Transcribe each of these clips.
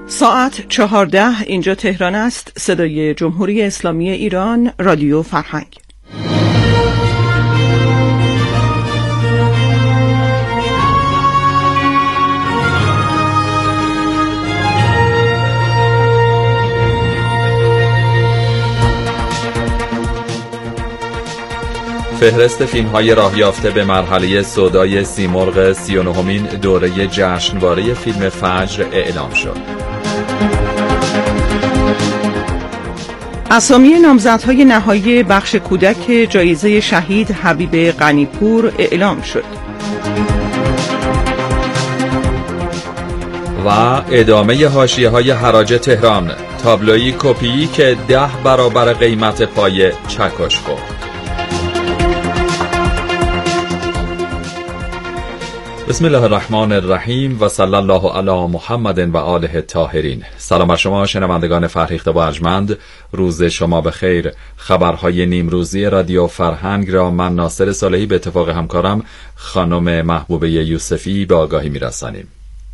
ساعت 14 اینجا تهران است. صدای جمهوری اسلامی ایران، رادیو فرهنگ. فهرست فیلم‌های راه یافته به مرحله سودای سیمرغ 39مین دوره جشنواره فیلم فجر اعلام شد. اسامی نامزدهای نهایی بخش کودک جایزه شهید حبیب غنی‌پور اعلام شد. و ادامه حاشیه‌های حراج تهران، تابلویی کپی که 10 برابر قیمت پای چکش خورد. بسم الله الرحمن الرحیم و صلی الله علی محمد و آله الطاهرین. سلام بر شما شنوندگان فرهیخته و ارجمند، روز شما بخیر. خبرهای نیمروزی رادیو فرهنگ را من ناصر صالحی به اتفاق همکارم خانم محبوبه یوسفی به آگاهی می‌رسانیم.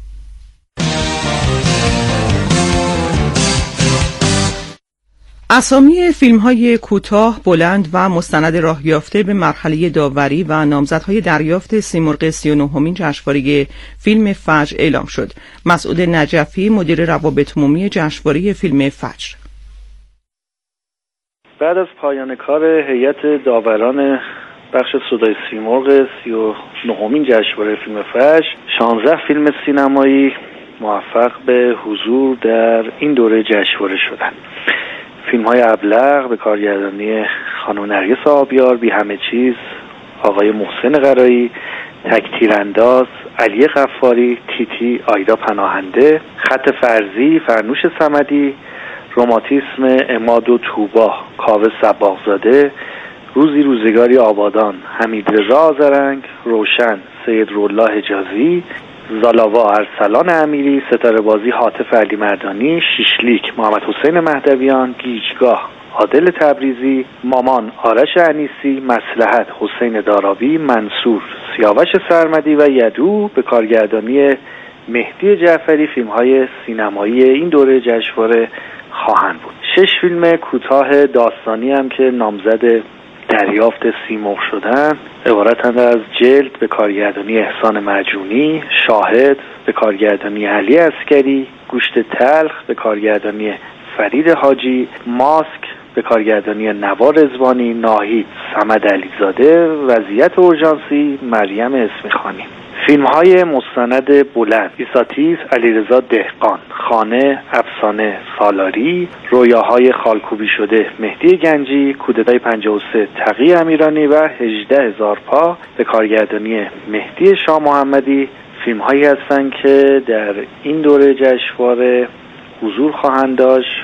اسامی فیلم‌های کوتاه، بلند و مستند راه یافته به مرحله داوری و نامزدهای دریافت سیمرغ 39مین جشنواره فیلم فجر اعلام شد. مسعود نجفی، مدیر روابط عمومی جشنواره فیلم فجر: بعد از پایان کار هیئت داوران بخش سودای سیمرغ 39مین جشنواره فیلم فجر، 16 فیلم سینمایی موفق به حضور در این دوره جشنواره شدند. فیلم‌های ابلق به کارگردانی خانم نرگس آبیار، بی همه چیز آقای محسن قرایی، تک تیرانداز علی غفاری، تیتی آیدا پناهنده، خط فرضی فرنوش صمدی، رماتیسم عماد و طوبا کاوه صباغزاده، روزی روزگاری آبادان حمیدرضا آذرنگ، روشن سید رولاه حجازی، زالاوا ارسلان امیری، ستاره بازی حاطف علی مردانی، شیشلیک محمد حسین مهدویان، گیجگاه عادل تبریزی، مامان آرش انیسی، مصلحت حسین دارابی، منصور سیاوش سرمدی و یدو به کارگردانی مهدی جعفری فیلم‌های سینمایی این دوره جشنواره خواهند بود. 6 فیلم کوتاه داستانی هم که نامزد دریافت سیمرغ شدن عبارتند از جلد به کارگردانی احسان مجونی، شاهد به کارگردانی علی عسکری، گوشت تلخ به کارگردانی فرید حاجی، ماسک به کارگردانی نوار رضوانی، ناهید صمد علیزاده، وضعیت اورژانسی مریم اسمیخانی. فیلم‌های مستند بلند: ایساتیس علیرضا دهقان، خانه افسانه سالاری، رویاهای خالکوبی شده مهدی گنجی، کودتای 53 تقی امیرانی و 18000 پا به کارگردانی مهدی شاه محمدی فیلم‌هایی هستند که در این دوره جشنواره حضور خواهند داشت.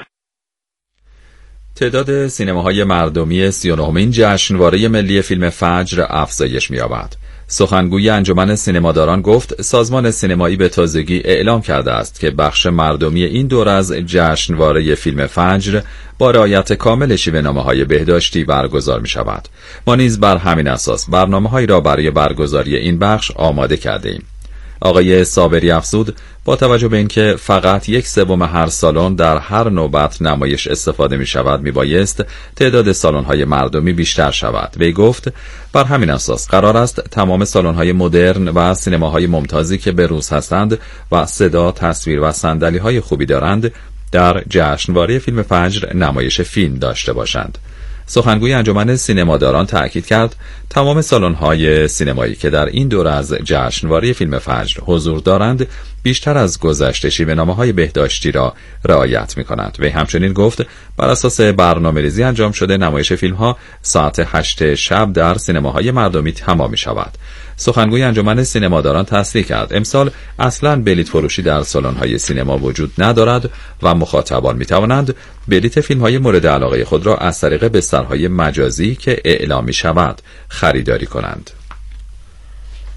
تعداد سینماهای مردمی 39مین جشنواره ملی فیلم فجر افزایش می‌یابد. سخنگوی انجمن سینماداران گفت سازمان سینمایی به تازگی اعلام کرده است که بخش مردمی این دور از جشنواره فیلم فجر با رعایت کامل شیوه‌نامه‌های بهداشتی برگزار می‌شود. ما نیز بر همین اساس برنامه‌هایی را برای برگزاری این بخش آماده کرده‌ایم. آقای صابری افزود با توجه به اینکه فقط 1/3 هر سالن در هر نوبت نمایش استفاده می شود می بایست تعداد سالن‌های مردمی بیشتر شود. وی گفت بر همین اساس قرار است تمام سالن‌های مدرن و سینماهای ممتازی که به روز هستند و صدا، تصویر و صندلی‌های خوبی دارند در جشنواره فیلم فجر نمایش فیلم داشته باشند. سخنگوی انجمن سینماداران تأکید کرد تمام سالن‌های سینمایی که در این دوره از جشنواره فیلم فجر حضور دارند بیشتر از گذشته شیوه‌نامه‌های بهداشتی را رعایت می‌کنند. وی همچنین گفت بر اساس برنامه‌ریزی انجام شده نمایش فیلم‌ها ساعت 8 شب در سینماهای مردمی تمام می‌شود. سخنگوی انجمن سینماداران تصریح کرد امسال اصلاً بلیط فروشی در سالن‌های سینما وجود ندارد و مخاطبان می‌توانند بلیط فیلم‌های مورد علاقه خود را از طریق بسترهای مجازی که اعلام می‌شود خریداری کنند.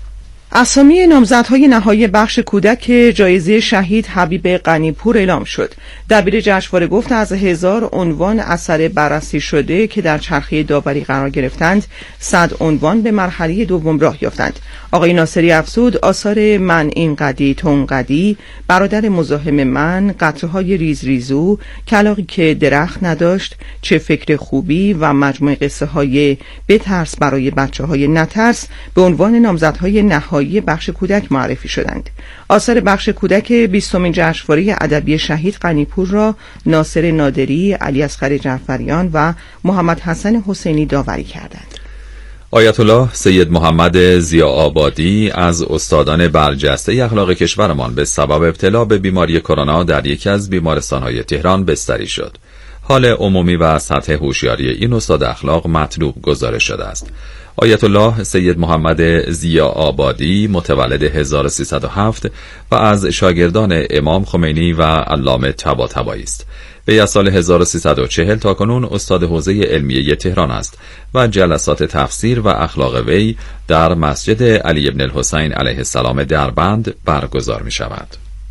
اسامی نامزدهای نهایی بخش کودک جایزه شهید حبیب غنی‌پور اعلام شد. دبیر جشنواره گفت از 1000 عنوان اثر بررسی شده که در چرخه داوری قرار گرفتند 100 عنوان به مرحله دوم راه یافتند. آقای ناصری افزود آثار من این قدی تون قدی، برادر مزاحم من، قطره‌های ریز ریزو، کلاغی که درخت نداشت، چه فکر خوبی و مجموعه قصه های بترس برای بچه‌های نترس به عنوان نامزدهای نهایی بخش کودک معرفی شدند. آثار بخش کودک 20مین جشنواره ادبی شهید غنی‌پور را ناصر نادری، علی اصغر جعفریان و محمد حسن حسینی داوری کردند. آیت الله سید محمد ضیاءآبادی از استادان برجسته اخلاق کشورمان به سبب ابتلا به بیماری کرونا در یکی از بیمارستان‌های تهران بستری شد. حال عمومی و سطح هوشیاری این استاد اخلاق مطلوب گزارش شده است. آیت الله سید محمد ضیاءآبادی متولد 1307 و از شاگردان امام خمینی و علامه طباطبایی است. وی از سال 1340 تا کنون استاد حوزه علمیه تهران است و جلسات تفسیر و اخلاق وی در مسجد علی ابن الحسین علیه السلام دربند برگزار می شود.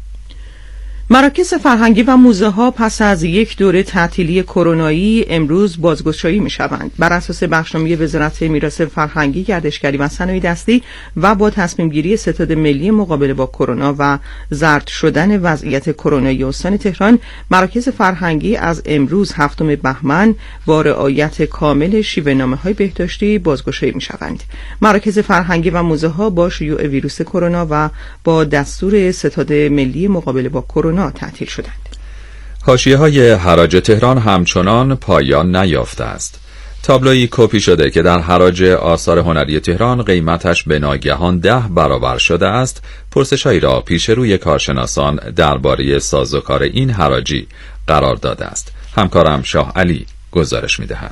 مراکز فرهنگی و موزه ها پس از یک دوره تعطیلی کرونایی امروز بازگشایی می شوند. بر اساس بخشنامه وزارت میراث فرهنگی، گردشگری و صنایع دستی و با تصمیم گیری ستاد ملی مقابله با کرونا و زرد شدن وضعیت کرونایی استان تهران، مراکز فرهنگی از امروز 7 بهمن با رعایت کامل شیوه‌نامه‌های بهداشتی بازگشایی می شوند. مراکز فرهنگی و موزه ها با شیوع ویروس کرونا و با دستور ستاد ملی مقابله با کرونا تعطیل شدند. حاشیه‌های حراج تهران همچنان پایان نیافته است. تابلویی کپی شده که در حراج آثار هنری تهران قیمتش به ناگهان 10 برابر شده است، پرسش‌هایی را پیش روی کارشناسان درباره سازوکار این حراجی قرار داده است. همکارم شاه علی گزارش می‌دهد.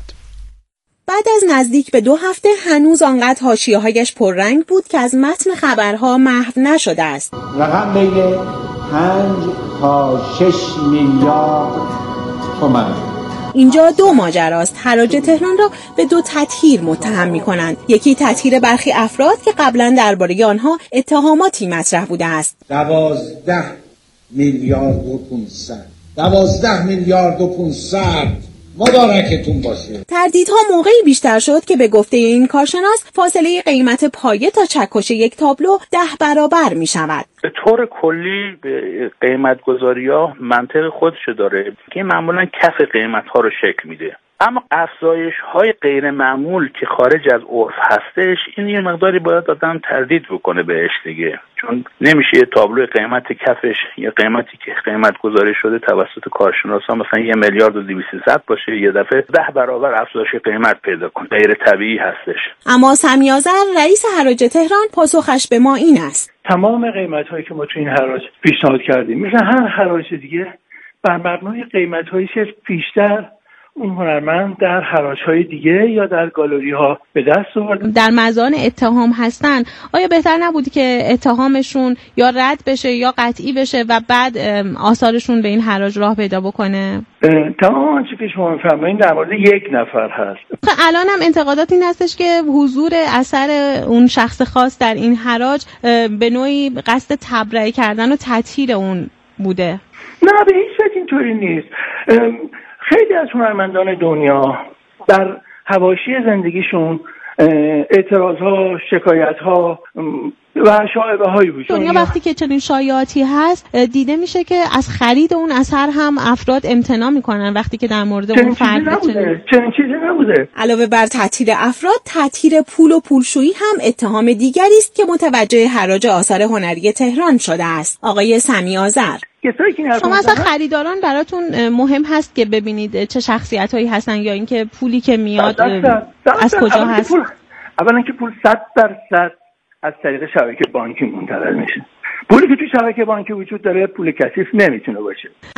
بعد از نزدیک به 2 هفته هنوز آنقدر حاشیه‌هایش پررنگ بود که از متن خبرها محو نشده است. رقم بین 5 تا 6 میلیارد تومان. اینجا 2 ماجراست. حراج تهران را به 2 تطهیر متهم می‌کنند. یکی تطهیر برخی افراد که قبلا درباره آنها اتهاماتی مطرح بوده است. 12 میلیارد و 500. 12 میلیارد و 500 مبارکتون باشه. تردیدها موقعی بیشتر شد که به گفته این کارشناس فاصله قیمت پایه تا چکش یک تابلو 10 برابر می شود. به طور کلی قیمت گذاری ها منطق خودشو داره که معمولا کف قیمت ها رو شکل میده، اما افزایش های غیر معمول که خارج از عرف هستش این یه مقداری باید آدم تردید بکنه بهش دیگه، چون نمیشه یه تابلو قیمت کفش یه قیمتی که قیمت گذاری شده توسط کارشناسا مثلا 1 میلیارد و 200 باشه یه دفعه 10 برابر افزایش قیمت پیدا کنه، غیر طبیعی هستش. اما سمی آذر رئیس حراج تهران پاسخش به ما این است: تمام قیمت هایی که ما تو این حراج پیشنهاد کردیم مثل هر حراج دیگه بر مبنای قیمت هایی که بیشتر اون هنرمند در حراج‌های دیگه یا در گالری‌ها به دست آورد. در مزان اتهام هستن، آیا بهتر نبود که اتهامشون یا رد بشه یا قطعی بشه و بعد آثارشون به این حراج راه پیدا بکنه؟ تمام آنچه که شما می‌فرمایید در مورد یک نفر هست. الان هم انتقادات این هستش که حضور اثر اون شخص خاص در این حراج به نوعی قصد تبرئه کردن و تطهیر اون بوده. نه به هیچ وجه اینطوری نیست. خیلی از هنرمندان دنیا در حواشی زندگیشون اعتراض‌ها، شکایت‌ها و شایعه‌هایی وجود داره. دنیا وقتی که چنین شایعاتی هست دیده میشه که از خرید اون اثر هم افراد امتناع میکنن وقتی که در مورد اون فرد چنین چیزی نبوده. علاوه بر تطهیر افراد، تطهیر پول و پولشویی هم اتهام دیگری است که متوجه حراج آثار هنری تهران شده است. آقای سمی آذر: شما اصلا خریداران براتون مهم هست که ببینید چه شخصیت‌هایی هستن یا اینکه پولی که میاد از کجا هست؟ اولا که پول 100% از طریق شبکه بانکی منتقل میشه. پولی که تو شبکه بانکی وجود داره پول کثیف نمیتونه باشه.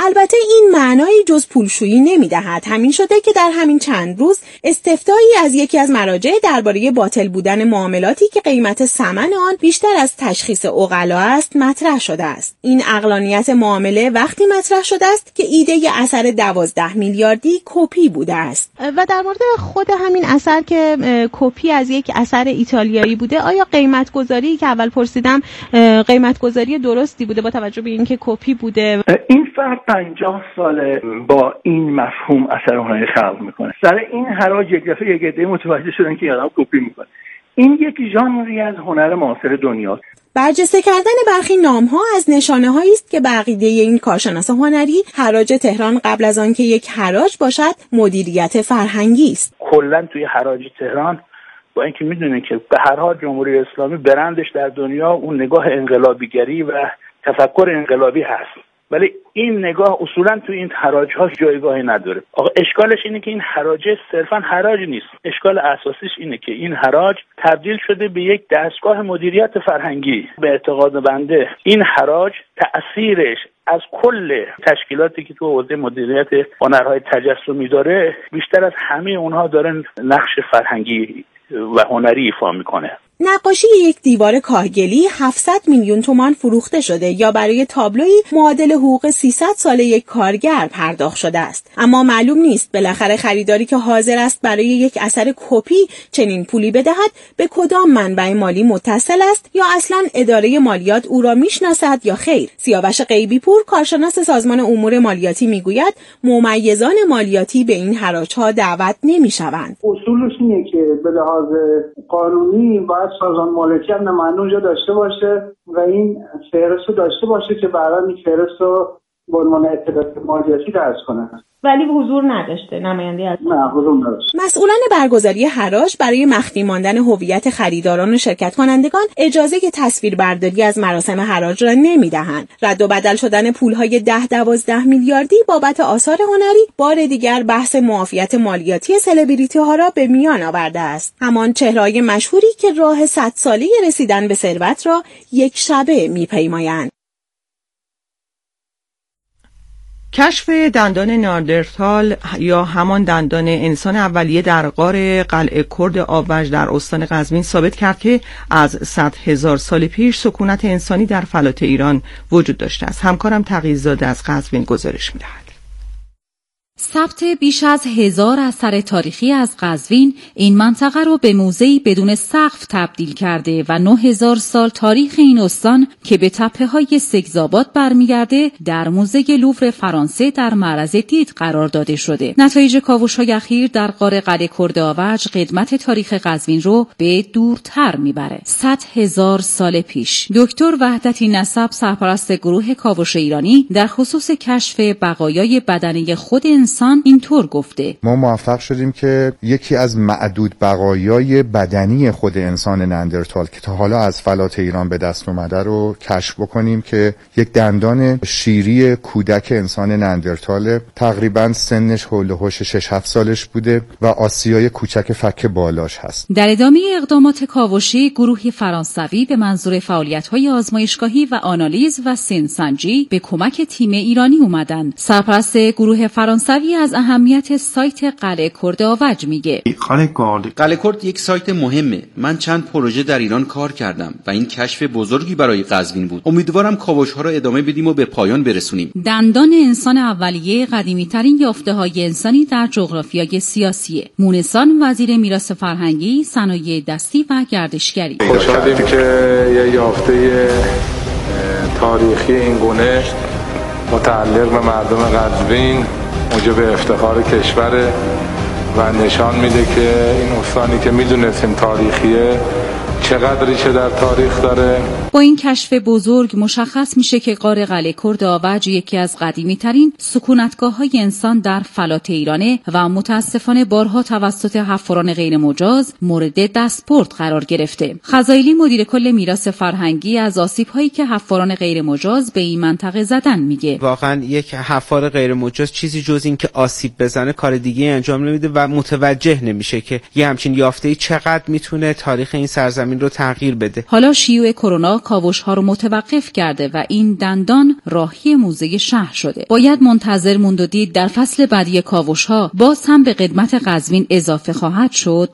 البته این معنایی جز پولشویی نمیدهد. همین شده که در همین چند روز استفتایی از یکی از مراجع درباره باطل بودن معاملاتی که قیمت ثمن آن بیشتر از تشخیص عقلا است مطرح شده است. این عقلانیت معامله وقتی مطرح شده است که ایده اثر 12 میلیاردی کپی بوده است. و در مورد خود همین اثر که کپی از یک اثر ایتالیایی بوده، آیا قیمت گذاری که اول پرسیدم قیمت گذاری درستی بوده با توجه به اینکه کپی بوده؟ این فرد 50 ساله با این مفهوم اثر هنری خلق میکنه. سر این حراج یک دفعه یک عده متوجه شدن که آدم کپی میکنه. این یک ژانری از هنر معاصر دنیاست. برجسته کردن برخی نام‌ها از نشانه‌هایی است که به عقیده این کارشناس هنری حراج تهران قبل از آن که یک حراج باشد مدیریت فرهنگی است. کلاً توی حراج تهران با اینکه میدونین که به هر حال جمهوری اسلامی برندش در دنیا اون نگاه انقلابیگری و تفکر انقلابی هست، ولی این نگاه اصولا تو این حراج‌ها جایگاهی نداره. آقا اشکالش اینه که این حراج صرفا حراج نیست. اشکال اساسیش اینه که این حراج تبدیل شده به یک دستگاه مدیریت فرهنگی. به اعتقاد بنده این حراج تأثیرش از کل تشکیلاتی که تو حوزه مدیریت هنرهای تجسمی داره بیشتر از همه اونها داره نقش فرهنگی و هنری ایفا میکنه. نقاشی یک دیوار کاهگلی 700 میلیون تومان فروخته شده یا برای تابلویی معادل حقوق 300 ساله یک کارگر پرداخت شده است. اما معلوم نیست بالاخره خریداری که حاضر است برای یک اثر کپی چنین پولی بدهد به کدام منبع مالی متصل است یا اصلا اداره مالیات او را میشناسد یا خیر. سیاوش غیبی پور کارشناس سازمان امور مالیاتی میگوید ممیزان مالیاتی به این حراج‌ها دعوت نمیشوند. اصولش اینه که به لحاظ قانونی باید سازمان مالیاتی هم نماینده اونجا داشته باشه و این فهرست رو داشته باشه که بعدا این فهرست رو به عنوان اطلاعات مالیاتی درج کنه. ولی حضور نداشته نماینده از نه حضور نداشته. مسئولان برگزاری حراج برای مخفی ماندن هویت خریداران و شرکت کنندگان اجازه تصویربرداری از مراسم حراج را نمیدهند. رد و بدل شدن پولهای 10-12 میلیاردی بابت آثار هنری بار دیگر بحث معافیت مالیاتی سلبریتی ها را به میان آورده است. همان چهره‌های مشهوری که راه 100 ساله رسیدن به ثروت را یک شبه میپیمایند. کشف دندان ناندرتال یا همان دندان انسان اولیه در غار قلعه کرد آوج در استان قزوین ثابت کرد که از 100,000 سال پیش سکونت انسانی در فلات ایران وجود داشته است. همکارم تقی‌زاده از قزوین گزارش می‌دهد. ثبت بیش از 1000 اثر تاریخی از قزوین این منطقه را به موزه‌ای بدون سقف تبدیل کرده و 9000 سال تاریخ این استان که به تپه‌های سگزاباد برمیگرده در موزه لوور فرانسه در معرض دید قرار داده شده. نتایج کاوش‌های اخیر در غار قلعه کرد آوج قدمت تاریخ قزوین رو به دورتر میبره. 100,000 سال پیش دکتر وحدتی نسب سرپرست گروه کاوش ایرانی در خصوص کشف بقایای بدنه خود انسان اینطور گفته: ما موفق شدیم که یکی از معدود بقایای بدنی خود انسان ناندرتال که تا حالا از فلات ایران به دست اومده رو کشف بکنیم که یک دندان شیری کودک انسان ناندرتال تقریبا سنش حول و حوش 6-7 سالش بوده و آسیای کوچک فک بالاش هست. در ادامه اقدامات کاوشی گروهی فرانسوی به منظور فعالیت‌های آزمایشگاهی و آنالیز و سنسنجی به کمک تیم ایرانی اومدن. سرپرست گروه فرانسوی از اهمیت سایت قلعه کرد آوج میگه: قلعه کرد یک سایت مهمه. من چند پروژه در ایران کار کردم و این کشف بزرگی برای قزوین بود. امیدوارم کاوش‌ها را ادامه بدیم و به پایان برسونیم. دندان انسان اولیه قدیمی‌ترین یافته‌های انسانی در جغرافیای سیاسیه. مونسان وزیر میراث فرهنگی، صنایع دستی و گردشگری: خوشحالیم که یه یافته تاریخی این گونه متعلق به مردم قزوین موجب افتخار کشور و نشان میده که این استانی که میدونستیم تاریخیه چقدر ریشه در تاریخ داره. با این کشف بزرگ مشخص میشه که غار قلعه کرد آوج یکی از قدیمی ترین سکونتگاه‌های انسان در فلات ایرانه و متاسفانه بارها توسط حفاران غیر مجاز مورد دستبرد قرار گرفته. خزایلی مدیر کل میراث فرهنگی از آسیب‌هایی که حفاران غیر مجاز به این منطقه زدن میگه: واقعا یک حفار غیر مجاز چیزی جز این که آسیب بزنه کار دیگه انجام نمیده و متوجه نمیشه که یه همچین یافته‌ای چقدر میتونه تاریخ این سرزمین رو تغییر بده. حالا شیوع کرونا حالا کاوش‌ها رو متوقف کرده و این دندان راهی موزه شهر شده. باید منتظر موند و دید در فصل بعدی کاوش‌ها باز هم به قدمت قزوین اضافه خواهد شد.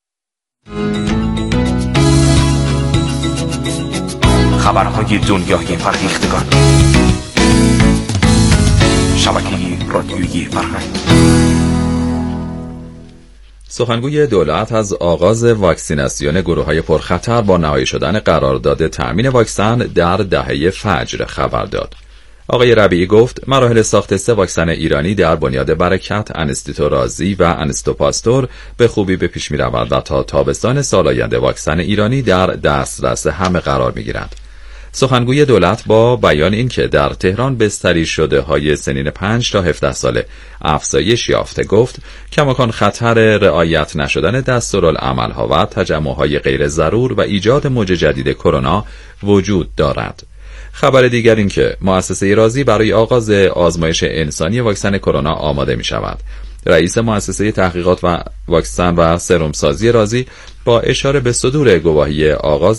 خبرهای دنیای فرهیختگان، شبکه رادیویی فرهنگ. سخنگوی دولت از آغاز واکسیناسیون گروه‌های پرخطر با نهایی شدن قرارداد تأمین واکسن در دهه فجر خبر داد. آقای ربیعی گفت مراحل ساخت 3 واکسن ایرانی در بنیاد برکت، انستیتو رازی و انستو پاستور به خوبی به پیش می‌رود و تا تابستان سال آینده واکسن ایرانی در دسترس همه قرار می‌گیرد. سخنگوی دولت با بیان اینکه در تهران بستری شده های سنین 5 تا 17 ساله افزایش یافته گفت کماکان خطر رعایت نشدن دستورالعمل‌ها و تجمع‌های غیر ضرور و ایجاد موج جدید کرونا وجود دارد. خبر دیگر این که مؤسسه رازی برای آغاز آزمایش انسانی واکسن کرونا آماده می شود. رئیس مؤسسه تحقیقات و واکسن و سرم سازی رازی با اشاره به صدور گواهی آغاز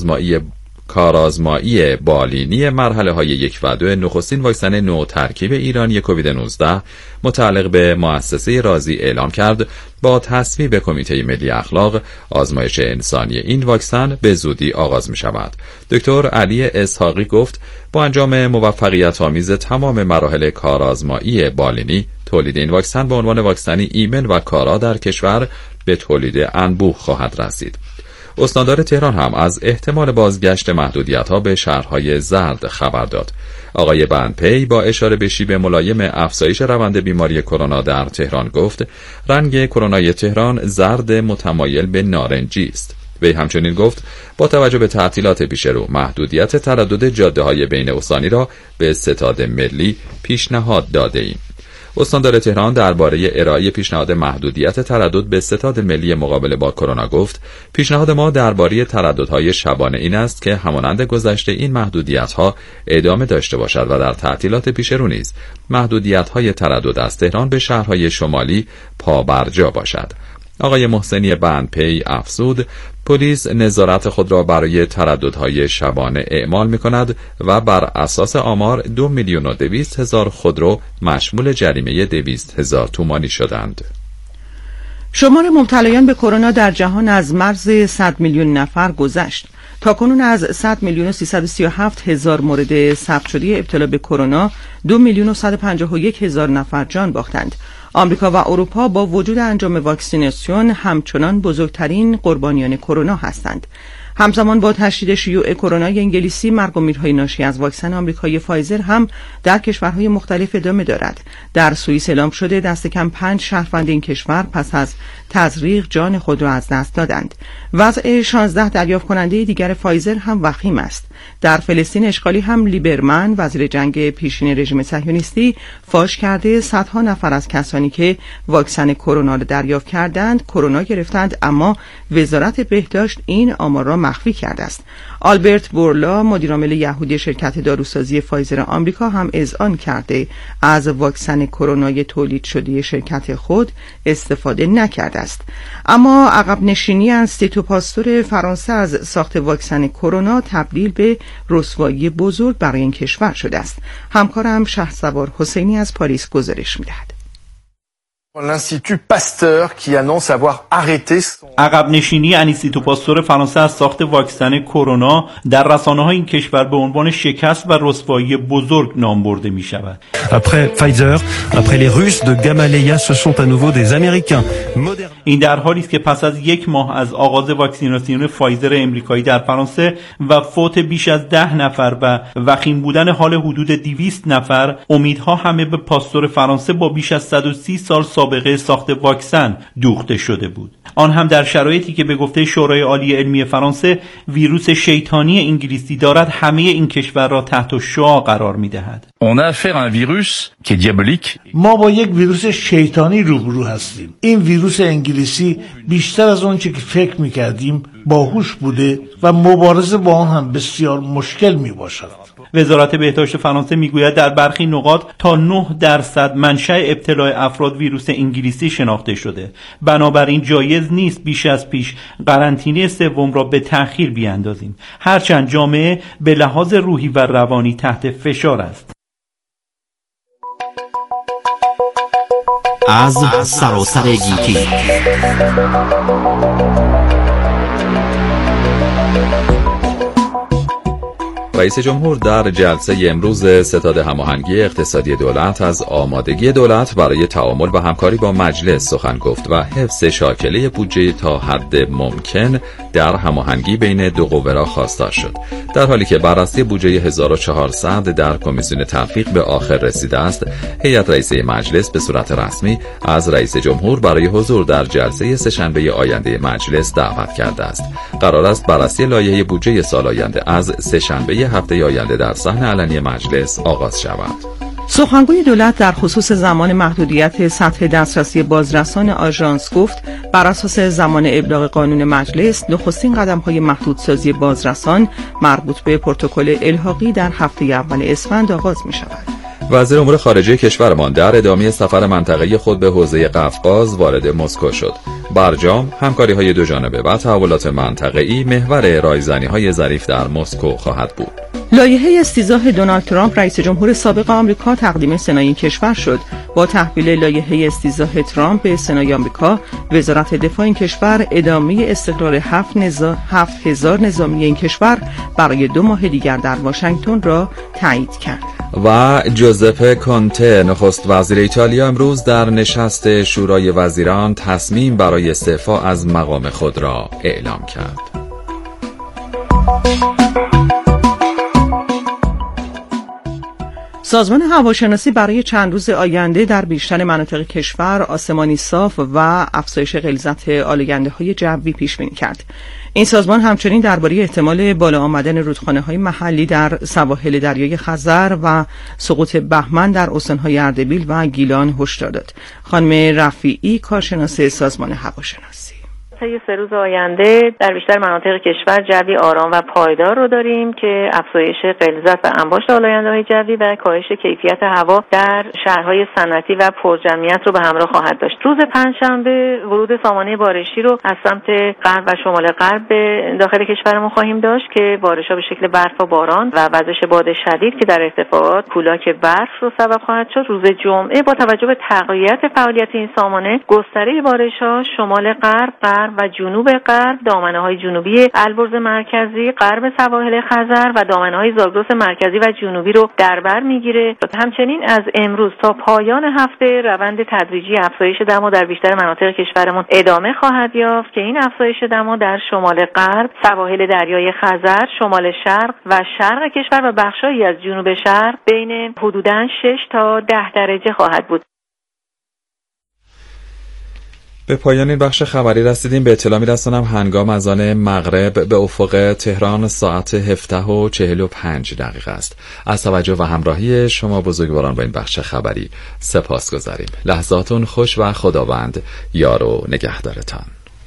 کارآزمایی بالینی مرحله های 1 و 2 نخستین واکسن نو ترکیب ایرانی کووید 19 متعلق به مؤسسه رازی اعلام کرد با تصویب کمیته ملی اخلاق آزمایش انسانی این واکسن به زودی آغاز می شود. دکتر علی اسحاقی گفت با انجام موفقیت آمیز تمام مراحل کارآزمایی بالینی تولید این واکسن به عنوان واکسنی ایمن و کارا در کشور به تولید انبوه خواهد رسید. استاندار تهران هم از احتمال بازگشت محدودیت‌ها به شهرهای زرد خبر داد. آقای بندپی با اشاره به شیب ملایم افزایش روند بیماری کرونا در تهران گفت رنگ کرونای تهران زرد متمایل به نارنجی است. وی همچنین گفت با توجه به تعطیلات پیشرو محدودیت تردد جاده‌های بین استانی را به ستاد ملی پیشنهاد داده‌ایم. استاندار تهران درباره ارائه پیشنهاد محدودیت تردد به ستاد ملی مقابله با کرونا گفت پیشنهاد ما درباره ترددهای شبانه این است که همانند گذشته این محدودیت‌ها ادامه داشته باشد و در تعطیلات پیشرو نیز محدودیت‌های تردد از تهران به شهرهای شمالی پابرجا باشد. آقای محسنی بندپی افزود پلیس نظارت خود را برای ترددهای شبانه اعمال می‌کند و بر اساس آمار 2,200,000 خودرو مشمول جریمه 200,000 تومانی شدند. شمار مبتلایان به کرونا در جهان از مرز 100 میلیون نفر گذشت. تاکنون از 100,337,000 مورد ثبت شده ابتلا به کرونا 2,151,000 نفر جان باختند. آمریکا و اروپا با وجود انجام واکسیناسیون همچنان بزرگترین قربانیان کرونا هستند. همزمان با تشدید شیوع کرونای انگلیسی، مرگ و میرهای ناشی از واکسن آمریکایی فایزر هم در کشورهای مختلف ادامه دارد. در سوئیس اعلام شده دست کم 5 شهروند این کشور پس از تزریق جان خود را از دست دادند. وضع 16 دریافت کننده دیگر فایزر هم وخیم است. در فلسطین اشغالی هم لیبرمن وزیر جنگ پیشین رژیم صهیونیستی فاش کرده صدها نفر از کسانی که واکسن کرونا را دریافت کردند کرونا گرفتند، اما وزارت بهداشت این آمار را مخفی کرده است. آلبرت بورلا مدیرعامل یهودی شرکت داروسازی فایزر آمریکا هم اذعان کرده از واکسن کرونای تولید شده شرکت خود استفاده نکرده است. اما عقب نشینی انستیتو پاستور فرانسه از ساخت واکسن کرونا تبدیل به رسوایی بزرگ برای این کشور شده است. همکارم شهرسوار حسینی از پاریس گزارش می‌دهد. L'Institut Pasteur qui annonce avoir arrêté son... عقب نشینی انستیتو پاستور فرانسه از ساخت واکسن کرونا در رسانه‌های این کشور به عنوان شکست و رسوایی بزرگ نام برده می شود. Après Pfizer, après les Russes de Gamaleya, ce sont à nouveau des Américains. این در حالی است که پس از 1 ماه از آغاز واکسیناسیون فایزر امریکایی در فرانسه و فوت بیش از 10 نفر و وخیم بودن حال حدود 200 نفر، امیدها همه به پاستور فرانسه با بیش از 130 سال سابقه ساخت واکسن دوخته شده بود. آن هم در شرایطی که به گفته شورای عالی علمی فرانسه ویروس شیطانی انگلیسی دارد همه این کشور را تحت شعاع قرار می‌دهد. On a affaire à un virus qui est diabolique. ما با یک ویروس شیطانی روبرو هستیم. این ویروس انگلیسی بیشتر از آنچه که فکر می‌کردیم باهوش بوده و مبارزه با آن هم بسیار مشکل می‌باشد. وزارت بهداشت فرانسه میگوید در برخی نقاط تا 9% منشأ ابتلاع افراد ویروس انگلیسی شناخته شده. بنابراین جایز نیست بیش از پیش قرنطینه سوم را به تأخیر بیاندازیم، هرچند جامعه به لحاظ روحی و روانی تحت فشار است. از سراسر گیتی رئیس جمهور در جلسه امروز ستاد هماهنگی اقتصادی دولت از آمادگی دولت برای تعامل و همکاری با مجلس سخن گفت و حفظ شاکله بودجه تا حد ممکن در هماهنگی بین دو قوه را خواستار شد. در حالی که بررسی بودجه 1400 در کمیسیون تلفیق به آخر رسیده است، هیئت رئیسه مجلس به صورت رسمی از رئیس جمهور برای حضور در جلسه سه‌شنبه آینده مجلس دعوت کرده است. قرار است بررسی لایحه بودجه سال آینده از سه‌شنبه هفته آینده در صحن علنی مجلس آغاز شود. سخنگوی دولت در خصوص زمان محدودیت سطح دسترسی بازرسان آژانس گفت بر اساس زمان ابلاغ قانون مجلس نخستین قدم‌های محدودسازی بازرسان مربوط به پروتکل الحاقی در هفته اول اسفند آغاز می‌شود. وزیر امور خارجه کشورمان در ادامه سفر منطقه‌ای خود به حوزه قفقاز وارد مسکو شد. برجام همکاری‌های دوجانبه و تحولات منطقه‌ای محور رایزنی‌های ظریف در مسکو خواهد بود. لایحه استیضاح دونالد ترامپ رئیس جمهور سابق آمریکا تقدیم سنای این کشور شد. با تحویل لایحه استیضاح ترامپ به سنای آمریکا، وزارت دفاع این کشور ادامه استقرار 7000 نظامی این کشور برای 2 ماه دیگر در واشنگتن را تایید کرد. و جوزپه کونته نخست وزیر ایتالیا امروز در نشست شورای وزیران تصمیم برای استعفا از مقام خود را اعلام کرد. سازمان هواشناسی برای چند روز آینده در بیشتر مناطق کشور آسمانی صاف و افزایش غلظت آلودگی‌های جوی پیش بینی کرد. این سازمان همچنین درباره احتمال بالا آمدن رودخانه‌های محلی در سواحل دریای خزر و سقوط بهمن در استان‌های اردبیل و گیلان هشدار داد. خانم رفیعی، کارشناس سازمان هواشناسی: طی 3 روز آینده در بیشتر مناطق کشور جوی آرام و پایدار رو داریم که افزایش غلظت و انباشت آلاینده‌های جوی و کاهش کیفیت هوا در شهرهای صنعتی و پرجمعیت رو به همراه خواهد داشت. روز پنجشنبه ورود سامانه بارشی رو از سمت غرب و شمال غرب به داخل کشورمون خواهیم داشت که بارش‌ها به شکل برف و باران و وزش باد شدید که در ارتفاعات کولاک برف رو سبب خواهد شد. روز جمعه با توجه به تقویت فعالیت این سامانه، گستره بارش‌ها شمال غرب و جنوب غرب، دامنه‌های جنوبی البرز مرکزی، غرب سواحل خزر و دامنه‌های زاگرس مرکزی و جنوبی رو در بر میگیره. همچنین از امروز تا پایان هفته روند تدریجی افزایش دما در بیشتر مناطق کشورمون ادامه خواهد یافت که این افزایش دما در شمال غرب، سواحل دریای خزر، شمال شرق و شرق کشور و بخشایی از جنوب شرق بین حدوداً 6 تا 10 درجه خواهد بود. به پایان این بخش خبری رسیدیم. به اطلاع می‌رسانم هنگام اذان مغرب به افق تهران ساعت 17:45 است. از توجه و همراهی شما بزرگواران با این بخش خبری سپاسگزاریم. لحظاتون خوش و خداوند یار و نگهدارتان.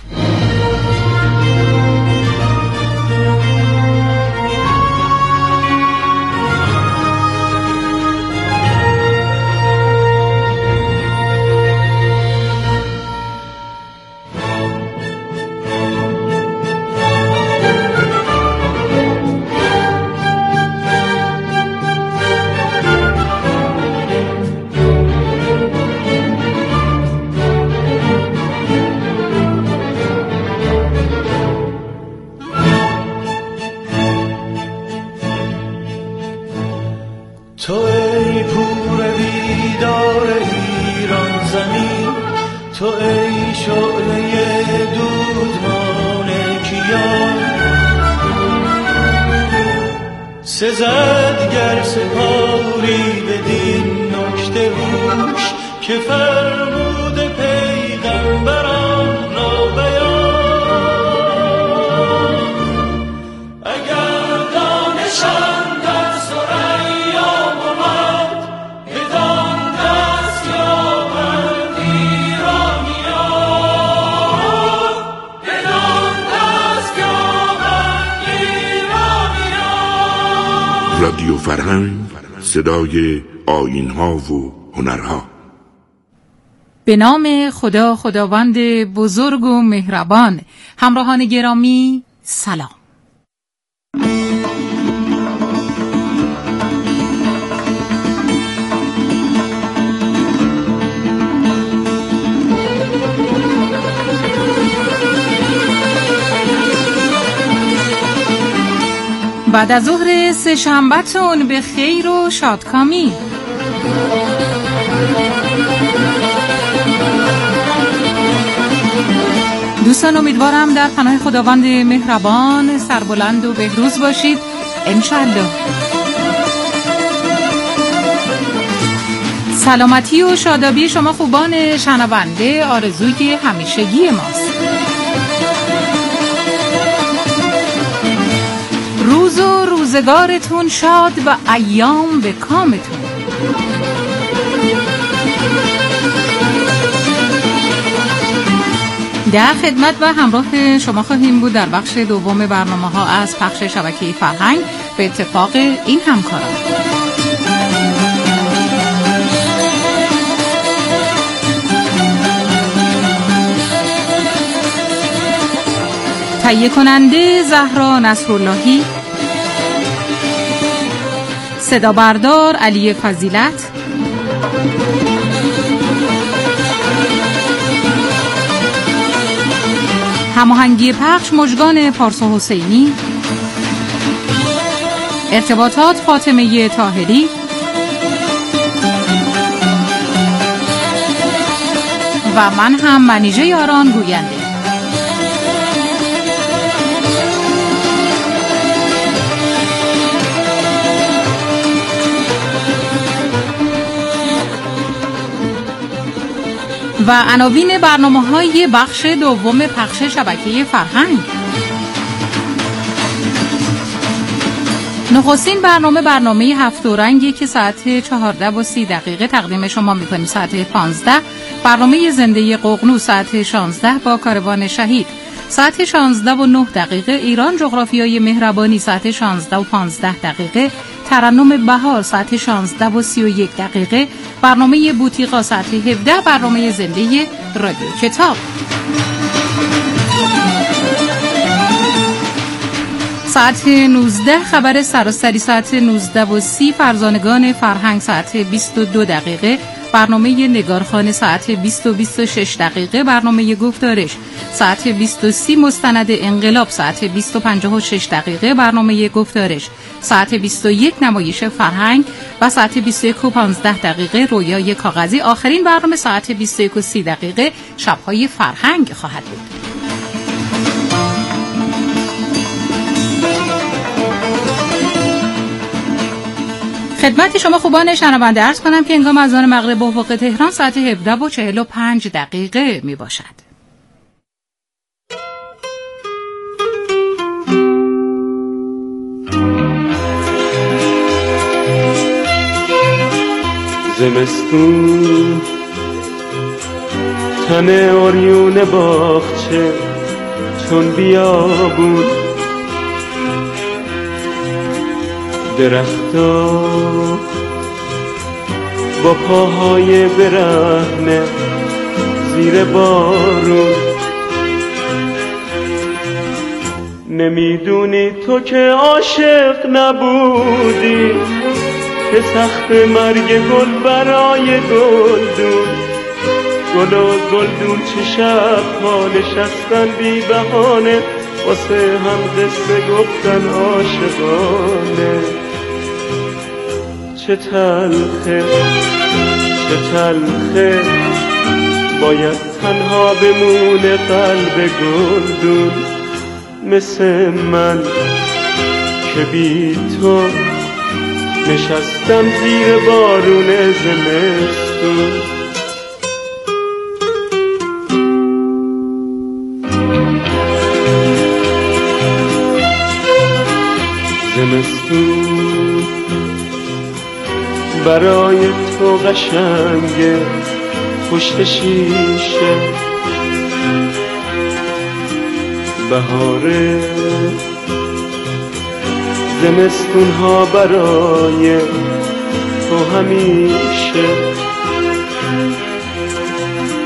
تو ای پور بیدار ایران زمین، تو ای شعله دودمان کیان، سزد گر سپاری بدین نکته هوش که فرمود پیغمبران را بیان. اگر دانشان در ثریا بود بدان دست یابند ایرانیان، بدان دست یابند ایرانیان. رادیو فرهنگ، صدای آیین‌ها و هنرها. به نام خدا، خداوند بزرگ و مهربان. همراهان گرامی سلام. بعد از ظهر سه‌شنبه‌تون به خیر و شادکامی. دوستان امیدوارم در پناه خداوند مهربان سربلند و بهروز باشید انشالله. سلامتی و شادابی شما خوبان شنونده آرزوی همیشگی ماست. روز و روزگارتون شاد و ایام به کامتون. در خدمت و همراه شما خواهیم بود در بخش دوم برنامه‌ها از پخش شبکه فرهنگ به اتفاق این همکاران. تهیه کننده زهرا نصراللهی، صدا بردار علی فضیلت، هماهنگی پخش مژگان پارسا حسینی، ارتباطات فاطمه طاهری، و من هم منیژه یاران گوینده. و عناوین برنامه‌های بخش دوم پخش شبکه فرهنگ. نخستین برنامه هفت و رنگی که ساعت 14:30 تقدیم شما می‌کنیم. ساعت 15 برنامه زنده ققنوس، ساعت 16 با کاروان شهید، ساعت 16:09 ایران جغرافیای مهربانی، ساعت 16:15 ترنم بهار، ساعت 16:31 برنامه بوتیقا، ساعت 17 برنامه زنده رادیو کتاب. ساعت 19 خبر سراسری، ساعت 19:30 فرزانگان فرهنگ، ساعت 22 برنامه نگارخانه، ساعت 20:26 برنامه گفتارش، ساعت 20:30 مستند انقلاب، ساعت 20:56 برنامه گفتارش، ساعت 21 نمایش فرهنگ و ساعت 21:15 رویای کاغذی. آخرین برنامه ساعت 21:30 شب‌های فرهنگ خواهد بود. خدمت شما خوبان شنونده عرض کنم که هنگام اذان مغرب به افق تهران ساعت 17:45 می باشد. زمستون تن اوریون باغچه چون بیابون، درختا با پاهای برهنه زیر بارون. نمیدونی تو که عاشق نبودی که سخت مرگ گل برای گلدون. گل و گلدون چه شب‌ها نشستن بی بهانه واسه هم قصه گفتن عاشقانه. چه تلخه چه تلخه باید تنها بمونه قلب گلدون، مثل من که بی تو نشستم زیر بارون زمستون. زمستون برای تو قشنگه پشت شیشه، بهاره زمستون ها برای تو همیشه.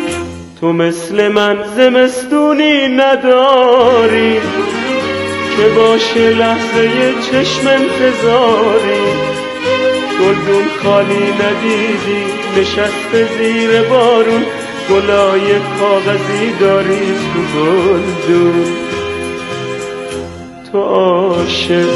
تو مثل من زمستونی نداری که باشه لحظه چشم انتظاری، گلدون خالی ندیدی نشسته زیر بارون، گلای کاغذی داری تو گلدون. تو عاشق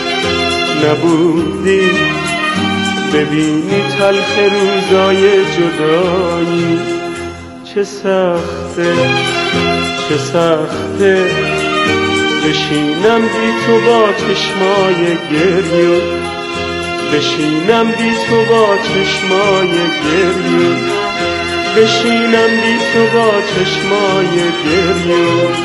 نبودی ببینی تلخ روزای جدایی، چه سخته چه سخته بشینم بی تو با چشمای گریون، بشینم بی تو با چشمای گریون، بشینم بی تو با چشمای گریون.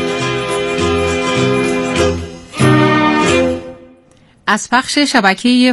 از پخش شبکه